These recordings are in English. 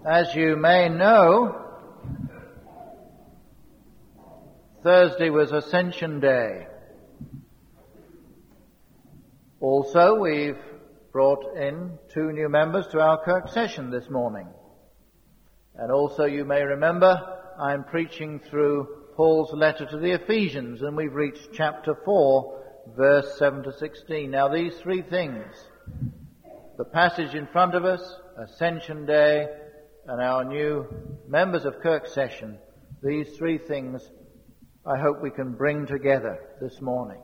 As you may know, Thursday was Ascension Day. Also, we've brought in 2 new members to our Kirk session this morning. And also, you may remember, I'm preaching through Paul's letter to the Ephesians, and we've reached chapter 4, verse 7 to 16. Now, these 3 things, the passage in front of us, Ascension Day, and our new members of Kirk session, these 3 things I hope we can bring together this morning.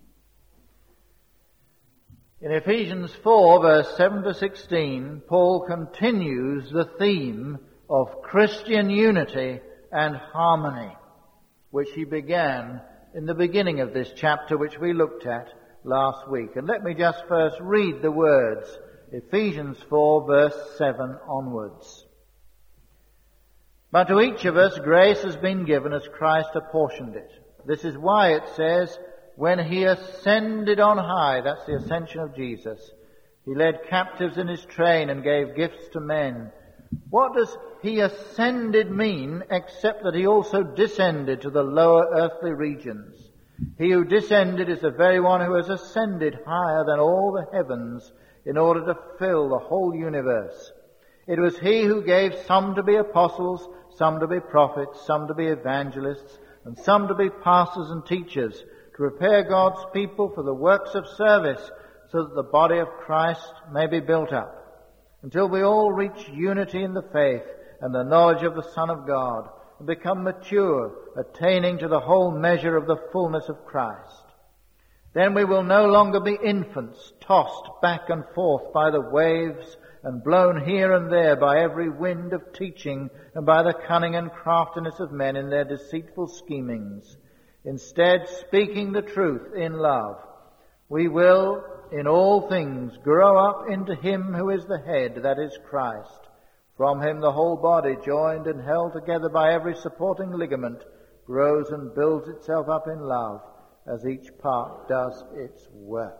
In Ephesians 4, verse 7 to 16, Paul continues the theme of Christian unity and harmony, which he began in the beginning of this chapter, which we looked at last week. And let me just first read the words, Ephesians 4, verse 7 onwards. But to each of us grace has been given as Christ apportioned it. This is why it says, when he ascended on high, that's the ascension of Jesus, he led captives in his train and gave gifts to men. What does he ascended mean except that he also descended to the lower earthly regions? He who descended is the very one who has ascended higher than all the heavens in order to fill the whole universe. It was he who gave some to be apostles, some to be prophets, some to be evangelists, and some to be pastors and teachers, to prepare God's people for the works of service, so that the body of Christ may be built up, until we all reach unity in the faith and the knowledge of the Son of God, and become mature, attaining to the whole measure of the fullness of Christ. Then we will no longer be infants, tossed back and forth by the waves and blown here and there by every wind of teaching and by the cunning and craftiness of men in their deceitful schemings. Instead, speaking the truth in love, we will in all things grow up into him who is the head, that is Christ. From him the whole body, joined and held together by every supporting ligament, grows and builds itself up in love as each part does its work.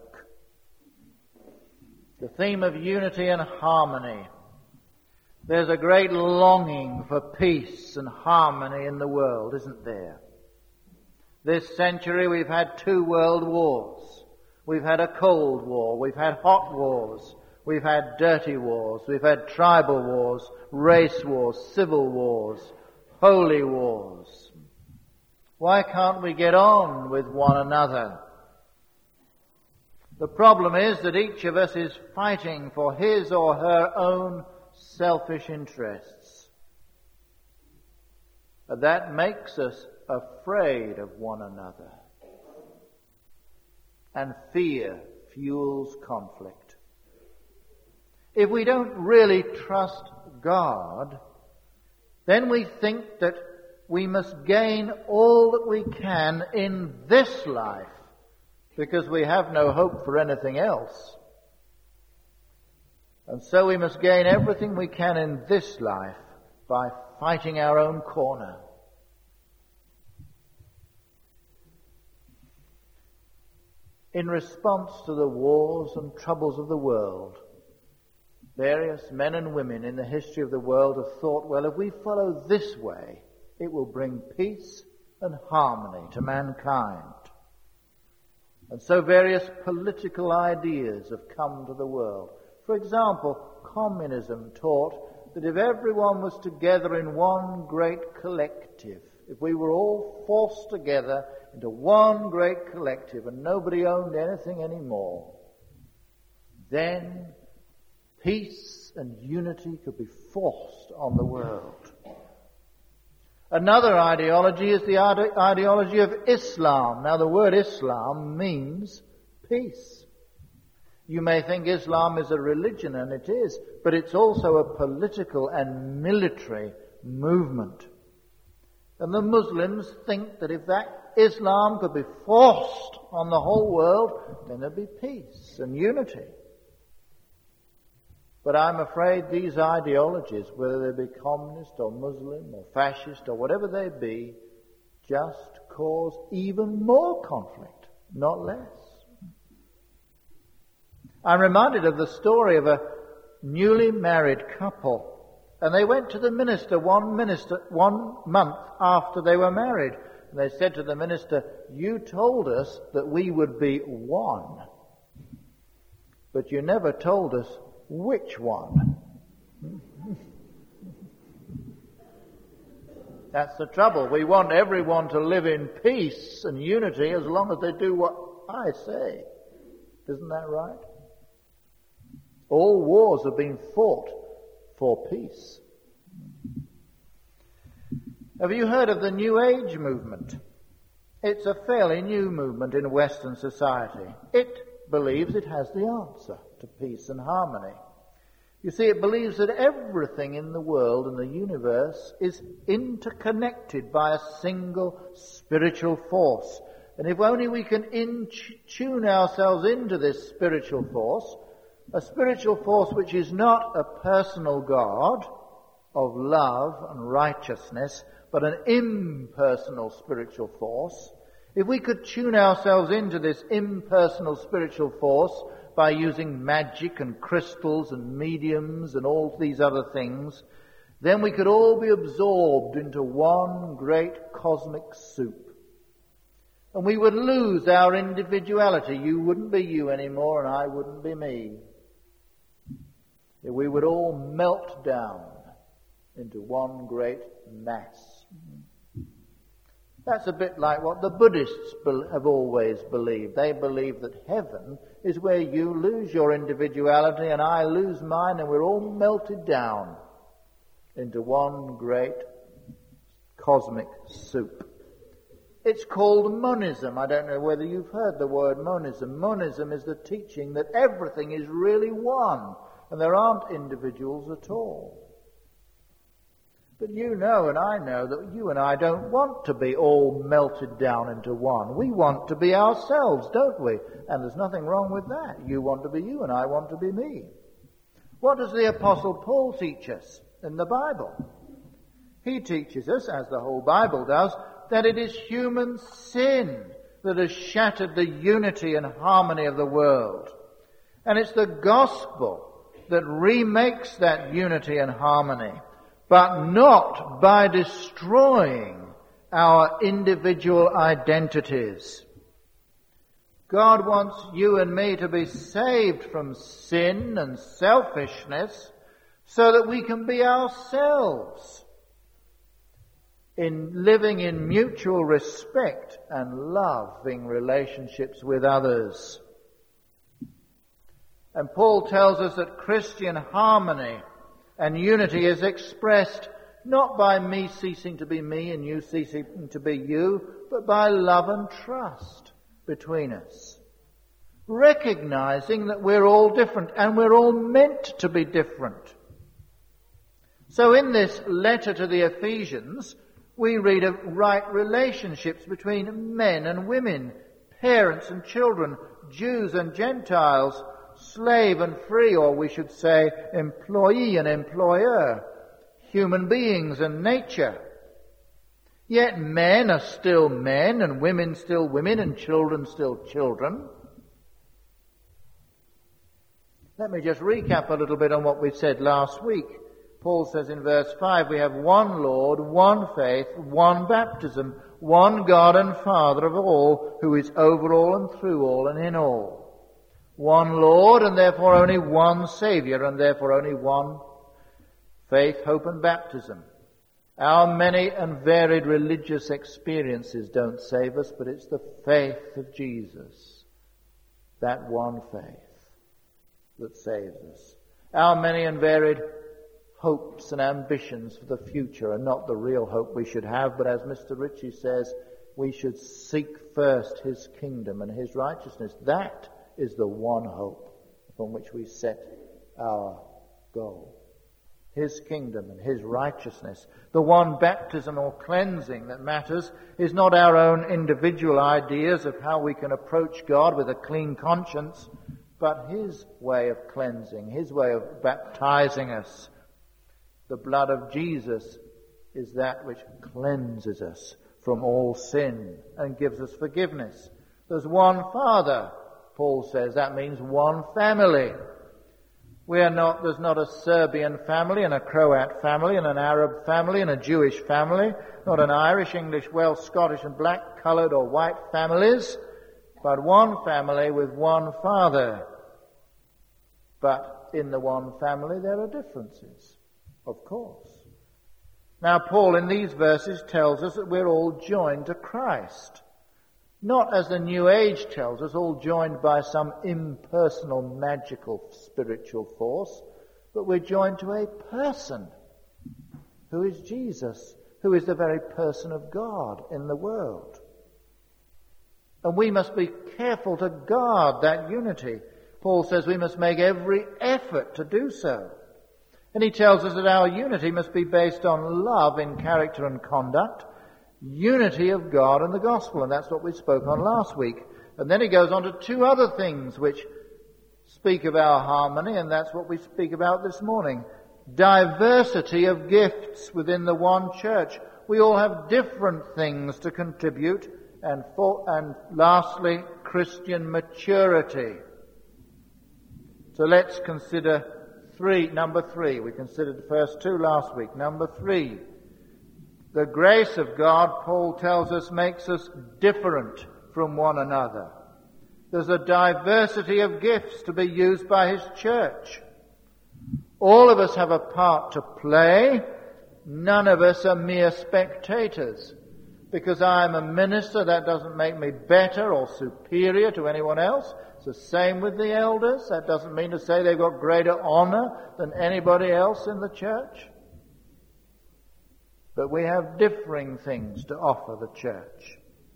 The theme of unity and harmony. There's a great longing for peace and harmony in the world, isn't there? This century we've had 2 world wars. We've had a cold war. We've had hot wars. We've had dirty wars. We've had tribal wars, race wars, civil wars, holy wars. Why can't we get on with one another? The problem is that each of us is fighting for his or her own selfish interests. And that makes us afraid of one another. And fear fuels conflict. If we don't really trust God, then we think that we must gain all that we can in this life, because we have no hope for anything else. And so we must gain everything we can in this life by fighting our own corner. In response to the wars and troubles of the world, various men and women in the history of the world have thought, well, if we follow this way, it will bring peace and harmony to mankind. And so various political ideas have come to the world. For example, communism taught that if everyone was together in one great collective, if we were all forced together into one great collective and nobody owned anything anymore, then peace and unity could be forced on the world. Another ideology is the ideology of Islam. Now, the word Islam means peace. You may think Islam is a religion, and it is, but it's also a political and military movement. And the Muslims think that if that Islam could be forced on the whole world, then there'd be peace and unity. But I'm afraid these ideologies, whether they be communist or Muslim or fascist or whatever they be, just cause even more conflict, not less. I'm reminded of the story of a newly married couple And they went to the minister one month after they were married. And they said to the minister, "You told us that we would be one, but you never told us which one." That's the trouble. We want everyone to live in peace and unity as long as they do what I say. Isn't that right? All wars have been fought for peace. Have you heard of the New Age movement? It's a fairly new movement in Western society. It believes it has the answer to peace and harmony. You see, it believes that everything in the world and the universe is interconnected by a single spiritual force. And if only we can tune ourselves into this spiritual force, a spiritual force which is not a personal God of love and righteousness, but an impersonal spiritual force, if we could tune ourselves into this impersonal spiritual force by using magic and crystals and mediums and all these other things, then we could all be absorbed into one great cosmic soup. And we would lose our individuality. You wouldn't be you anymore and I wouldn't be me. We would all melt down into one great mass. That's a bit like what the Buddhists have always believed. They believe that heaven is where you lose your individuality and I lose mine, and we're all melted down into one great cosmic soup. It's called monism. I don't know whether you've heard the word monism. Monism is the teaching that everything is really one and there aren't individuals at all. But you know and I know that you and I don't want to be all melted down into one. We want to be ourselves, don't we? And there's nothing wrong with that. You want to be you and I want to be me. What does the Apostle Paul teach us in the Bible? He teaches us, as the whole Bible does, that it is human sin that has shattered the unity and harmony of the world. And it's the gospel that remakes that unity and harmony, but not by destroying our individual identities. God wants you and me to be saved from sin and selfishness so that we can be ourselves in living in mutual respect and loving relationships with others. And Paul tells us that Christian harmony and unity is expressed not by me ceasing to be me and you ceasing to be you, but by love and trust between us. Recognizing that we're all different and we're all meant to be different. So in this letter to the Ephesians, we read of right relationships between men and women, parents and children, Jews and Gentiles, slave and free, or we should say employee and employer, human beings and nature. Yet men are still men and women still women and children still children. Let me just recap a little bit on what we said last week. Paul says in verse 5, we have one Lord, one faith, one baptism, one God and Father of all, who is over all and through all and in all. One Lord, and therefore only one Saviour, and therefore only one faith, hope and baptism. Our many and varied religious experiences don't save us, but it's the faith of Jesus, that one faith, that saves us. Our many and varied hopes and ambitions for the future are not the real hope we should have, but as Mr. Ritchie says, we should seek first His kingdom and His righteousness. That is the one hope from which we set our goal. His kingdom and His righteousness. The one baptism or cleansing that matters is not our own individual ideas of how we can approach God with a clean conscience, but His way of cleansing, His way of baptizing us. The blood of Jesus is that which cleanses us from all sin and gives us forgiveness. There's one Father, Paul says. That means one family. There's not a Serbian family and a Croat family and an Arab family and a Jewish family, not an Irish, English, Welsh, Scottish and black, coloured or white families, but one family with one Father. But in the one family there are differences, of course. Now Paul in these verses tells us that we're all joined to Christ. Not as the New Age tells us, all joined by some impersonal, magical, spiritual force, but we're joined to a person who is Jesus, who is the very person of God in the world. And we must be careful to guard that unity. Paul says we must make every effort to do so. And he tells us that our unity must be based on love in character and conduct, unity of God and the gospel, and that's what we spoke on last week. And then he goes on to two other things which speak of our harmony, and that's what we speak about this morning. Diversity of gifts within the one church. We all have different things to contribute. And lastly, Christian maturity. So let's consider number three. We considered the first two last week. Number three. The grace of God, Paul tells us, makes us different from one another. There's a diversity of gifts to be used by his church. All of us have a part to play. None of us are mere spectators. Because I'm a minister, that doesn't make me better or superior to anyone else. It's the same with the elders. That doesn't mean to say they've got greater honor than anybody else in the church. But we have differing things to offer the church.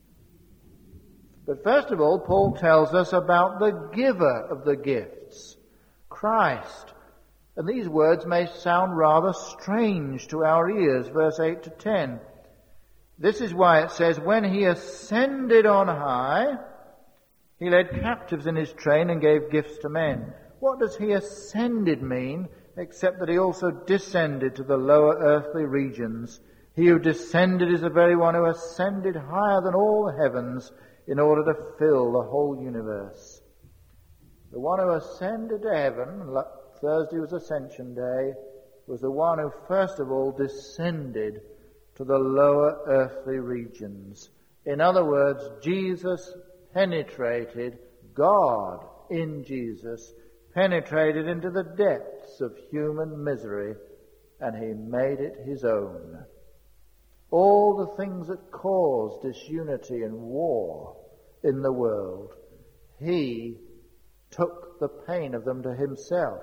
But first of all, Paul tells us about the giver of the gifts, Christ. And these words may sound rather strange to our ears, verse 8 to 10. This is why it says, when he ascended on high, he led captives in his train and gave gifts to men. What does he ascended mean, except that he also descended to the lower earthly regions? He who descended is the very one who ascended higher than all the heavens in order to fill the whole universe. The one who ascended to heaven, Thursday was Ascension Day, was the one who first of all descended to the lower earthly regions. In other words, Jesus penetrated, God in Jesus penetrated into the depths of human misery, and he made it his own. All the things that cause disunity and war in the world, he took the pain of them to himself.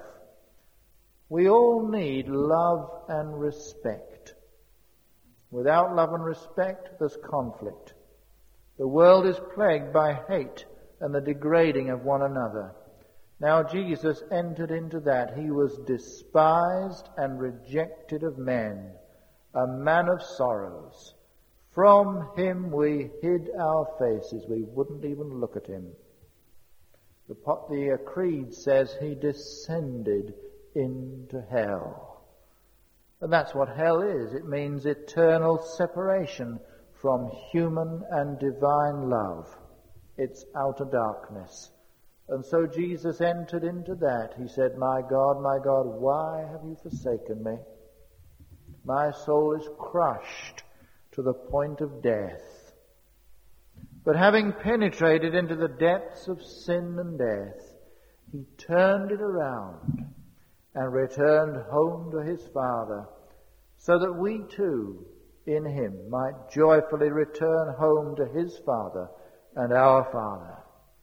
We all need love and respect. Without love and respect, there's conflict. The world is plagued by hate and the degrading of one another. Now Jesus entered into that. He was despised and rejected of men, a man of sorrows. From him we hid our faces. We wouldn't even look at him. The creed says he descended into hell. And that's what hell is. It means eternal separation from human and divine love. It's outer darkness. And so Jesus entered into that. He said, my God, why have you forsaken me? My soul is crushed to the point of death. But having penetrated into the depths of sin and death, he turned it around and returned home to his Father, so that we too, in him, might joyfully return home to his Father and our Father.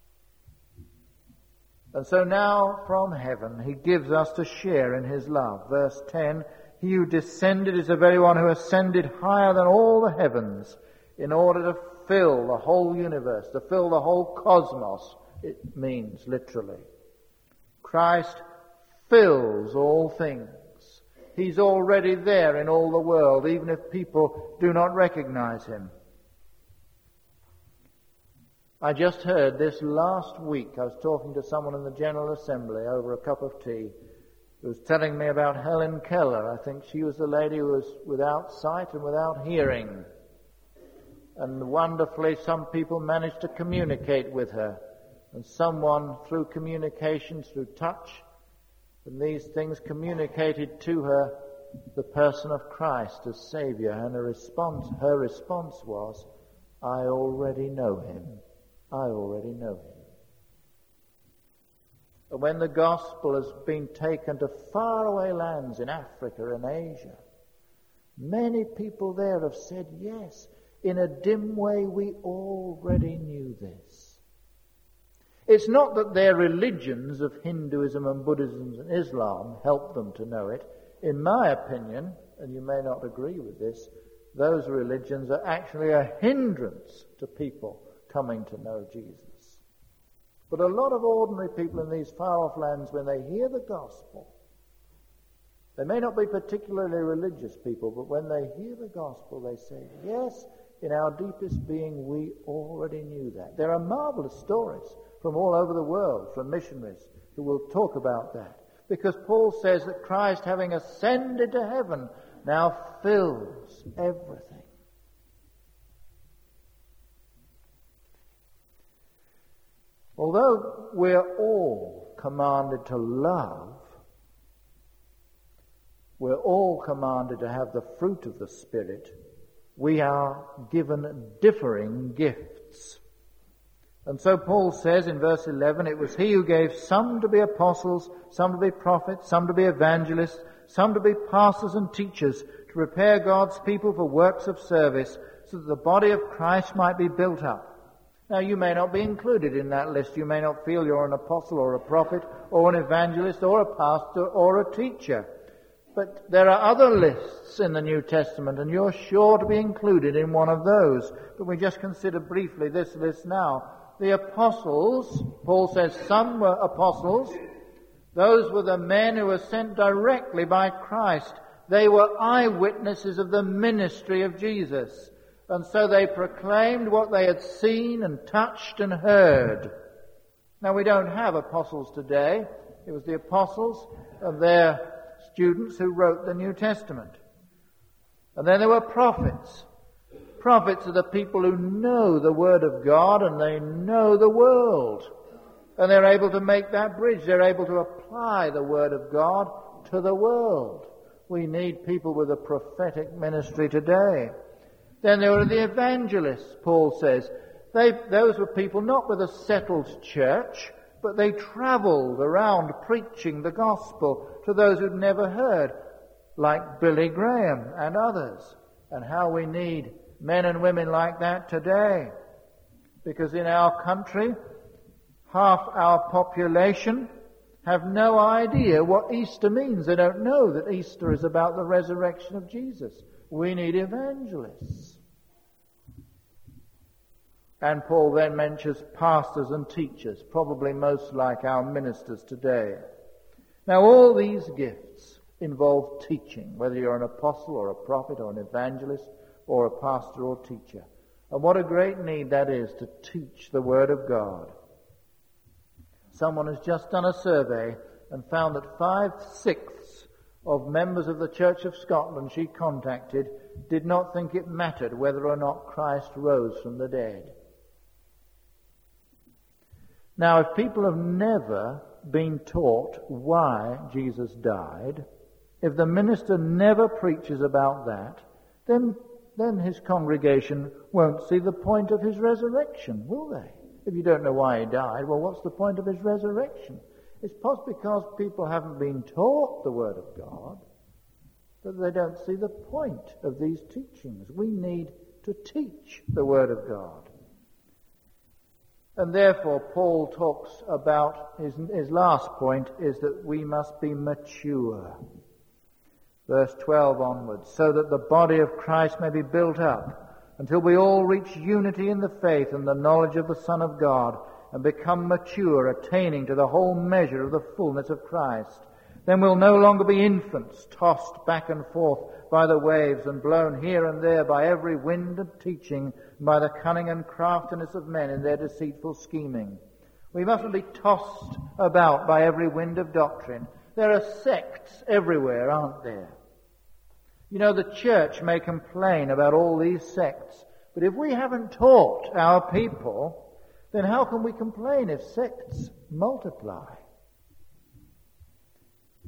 And so now from heaven he gives us to share in his love. Verse 10, he who descended is the very one who ascended higher than all the heavens in order to fill the whole universe, to fill the whole cosmos, it means literally. Christ fills all things. He's already there in all the world, even if people do not recognize him. I just heard this last week, I was talking to someone in the General Assembly over a cup of tea, who was telling me about Helen Keller. I think she was the lady who was without sight and without hearing. And wonderfully, some people managed to communicate with her. And someone, through communication, through touch, And these things communicated to her the person of Christ as Saviour, and her response was, I already know him. I already know him. And when the gospel has been taken to faraway lands in Africa and Asia, many people there have said, yes, in a dim way we already knew this. It's not that their religions of Hinduism and Buddhism and Islam help them to know it. In my opinion, and you may not agree with this, those religions are actually a hindrance to people coming to know Jesus. But a lot of ordinary people in these far-off lands, when they hear the gospel, they may not be particularly religious people, but when they hear the gospel, they say, yes, in our deepest being, we already knew that. There are marvelous stories from all over the world, from missionaries who will talk about that. Because Paul says that Christ, having ascended to heaven, now fills everything. Although we're all commanded to love, we're all commanded to have the fruit of the Spirit, we are given differing gifts. And so Paul says in verse 11, it was he who gave some to be apostles, some to be prophets, some to be evangelists, some to be pastors and teachers, to prepare God's people for works of service, so that the body of Christ might be built up. Now, you may not be included in that list. You may not feel you're an apostle or a prophet or an evangelist or a pastor or a teacher. But there are other lists in the New Testament, and you're sure to be included in one of those. But we just consider briefly this list now. The apostles, Paul says some were apostles. Those were the men who were sent directly by Christ. They were eyewitnesses of the ministry of Jesus. And so they proclaimed what they had seen and touched and heard. Now, we don't have apostles today. It was the apostles and their students who wrote the New Testament. And then there were prophets. Prophets are the people who know the Word of God and they know the world. And they're able to make that bridge. They're able to apply the Word of God to the world. We need people with a prophetic ministry today. Then there were the evangelists, Paul says. Those were people not with a settled church, but they travelled around preaching the gospel to those who'd never heard, like Billy Graham and others. And how we need men and women like that today. Because in our country, half our population have no idea what Easter means. They don't know that Easter is about the resurrection of Jesus. We need evangelists. And Paul then mentions pastors and teachers, probably most like our ministers today. Now, all these gifts involve teaching, whether you're an apostle or a prophet or an evangelist or a pastor or teacher. And what a great need that is to teach the Word of God. Someone has just done a survey and found that 5/6 of members of the Church of Scotland she contacted did not think it mattered whether or not Christ rose from the dead. Now, if people have never been taught why Jesus died, if the minister never preaches about that, then his congregation won't see the point of his resurrection, will they? If you don't know why he died, well, what's the point of his resurrection? It's possibly because people haven't been taught the Word of God that they don't see the point of these teachings. We need to teach the Word of God. And therefore, Paul talks about, his last point is that we must be mature. Verse 12 onwards, so that the body of Christ may be built up until we all reach unity in the faith and the knowledge of the Son of God and become mature, attaining to the whole measure of the fullness of Christ. Then we'll no longer be infants, tossed back and forth by the waves and blown here and there by every wind of teaching, and by the cunning and craftiness of men in their deceitful scheming. We mustn't be tossed about by every wind of doctrine. There are sects everywhere, aren't there? You know, the church may complain about all these sects, but if we haven't taught our people, then how can we complain if sects multiply?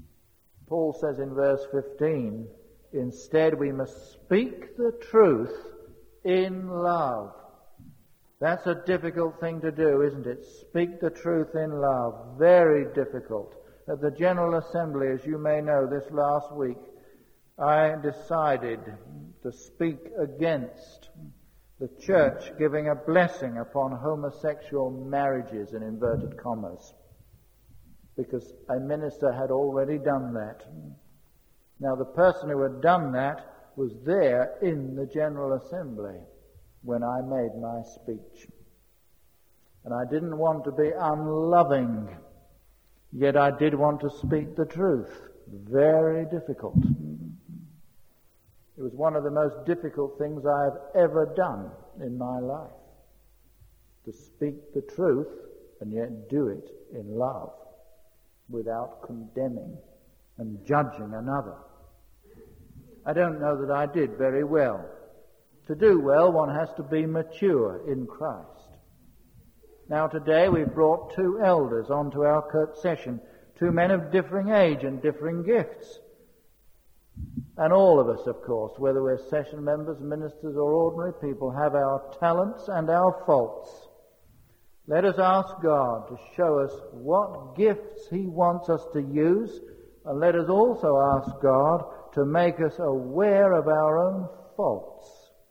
Paul says in verse 15, instead we must speak the truth in love. That's a difficult thing to do, isn't it? Speak the truth in love. Very difficult. At the General Assembly, as you may know, this last week, I decided to speak against the church giving a blessing upon homosexual marriages, in inverted commas, because a minister had already done that. Now, the person who had done that was there in the General Assembly when I made my speech. And I didn't want to be unloving, yet I did want to speak the truth. Very difficult. It was one of the most difficult things I have ever done in my life, to speak the truth and yet do it in love, without condemning and judging another. I don't know that I did very well. To do well, one has to be mature in Christ. Now today we've brought 2 elders onto our Kirk session, 2 men of differing age and differing gifts. And all of us, of course, whether we're session members, ministers, or ordinary people, have our talents and our faults. Let us ask God to show us what gifts He wants us to use, and let us also ask God to make us aware of our own faults.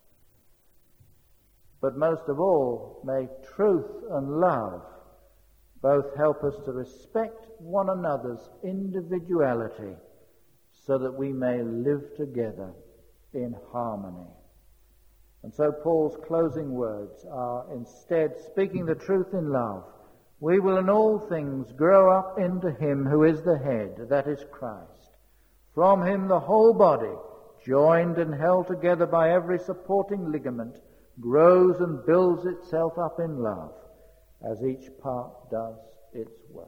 But most of all, may truth and love both help us to respect one another's individuality, so that we may live together in harmony. And so Paul's closing words are, instead, speaking the truth in love, we will in all things grow up into Him who is the head, that is Christ. From Him the whole body, joined and held together by every supporting ligament, grows and builds itself up in love, as each part does its work.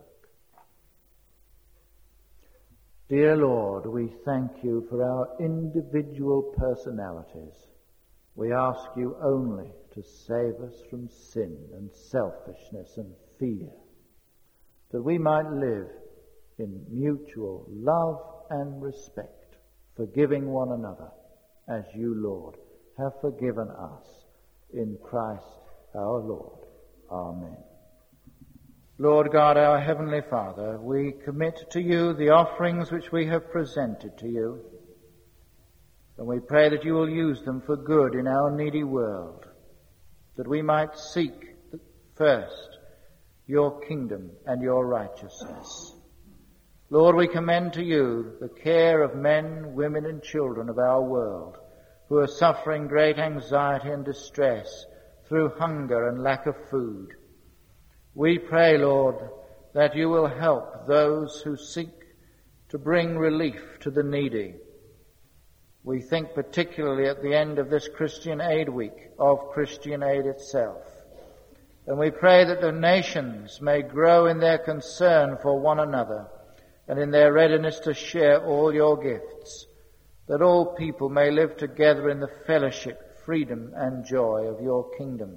Dear Lord, we thank You for our individual personalities. We ask You only to save us from sin and selfishness and fear, that we might live in mutual love and respect, forgiving one another, as You, Lord, have forgiven us in Christ our Lord. Amen. Lord God, our Heavenly Father, we commit to You the offerings which we have presented to You, and we pray that You will use them for good in our needy world, that we might seek first Your kingdom and Your righteousness. Lord, we commend to You the care of men, women, and children of our world who are suffering great anxiety and distress through hunger and lack of food. We pray, Lord, that You will help those who seek to bring relief to the needy. We think particularly at the end of this Christian Aid Week of Christian Aid itself. And we pray that the nations may grow in their concern for one another and in their readiness to share all Your gifts, that all people may live together in the fellowship, freedom, and joy of Your kingdom.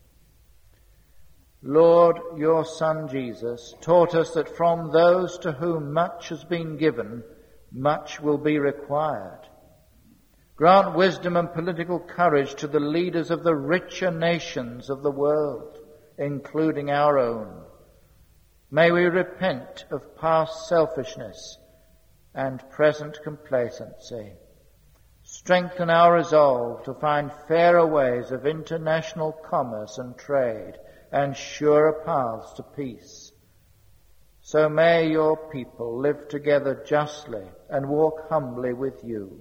Lord, Your Son Jesus taught us that from those to whom much has been given, much will be required. Grant wisdom and political courage to the leaders of the richer nations of the world, including our own. May we repent of past selfishness and present complacency. Strengthen our resolve to find fairer ways of international commerce and trade, and surer paths to peace. So may Your people live together justly and walk humbly with You.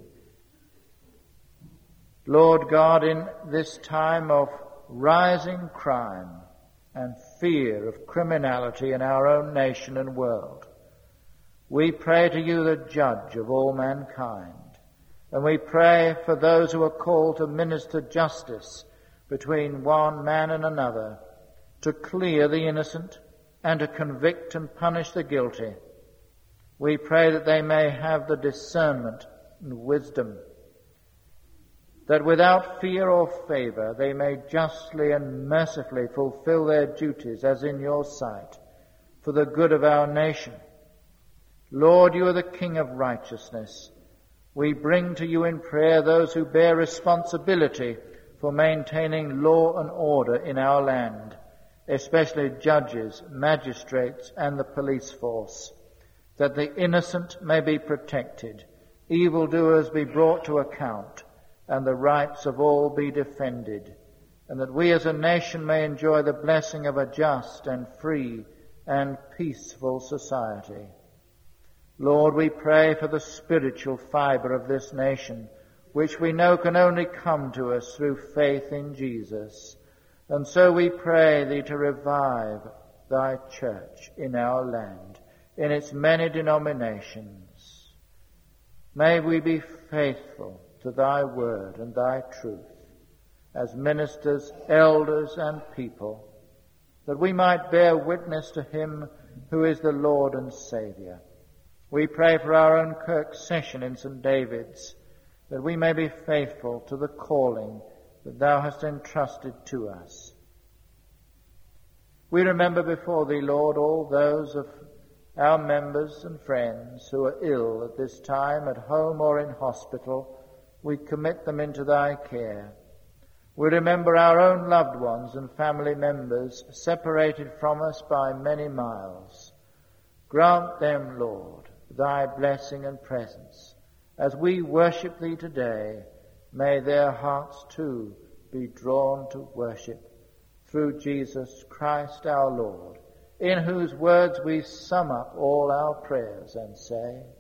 Lord God, in this time of rising crime and fear of criminality in our own nation and world, we pray to You, the judge of all mankind, and we pray for those who are called to minister justice between one man and another, to clear the innocent and to convict and punish the guilty. We pray that they may have the discernment and wisdom, that without fear or favor they may justly and mercifully fulfill their duties as in Your sight, for the good of our nation. Lord, you are the King of righteousness. We bring to you in prayer those who bear responsibility for maintaining law and order in our land, especially judges, magistrates, and the police force, that the innocent may be protected, evildoers be brought to account, and the rights of all be defended, and that we as a nation may enjoy the blessing of a just and free and peaceful society. Lord, we pray for the spiritual fibre of this nation, which we know can only come to us through faith in Jesus. And so we pray thee to revive thy church in our land, in its many denominations. May we be faithful to thy word and thy truth as ministers, elders, and people, that we might bear witness to him who is the Lord and Saviour. We pray for our own Kirk session in St. David's, that we may be faithful to the calling that thou hast entrusted to us. We remember before thee, Lord, all those of our members and friends who are ill at this time, at home or in hospital. We commit them into thy care. We remember our own loved ones and family members separated from us by many miles. Grant them, Lord, thy blessing and presence. As we worship thee today, may their hearts too be drawn to worship through Jesus Christ our Lord, in whose words we sum up all our prayers and say,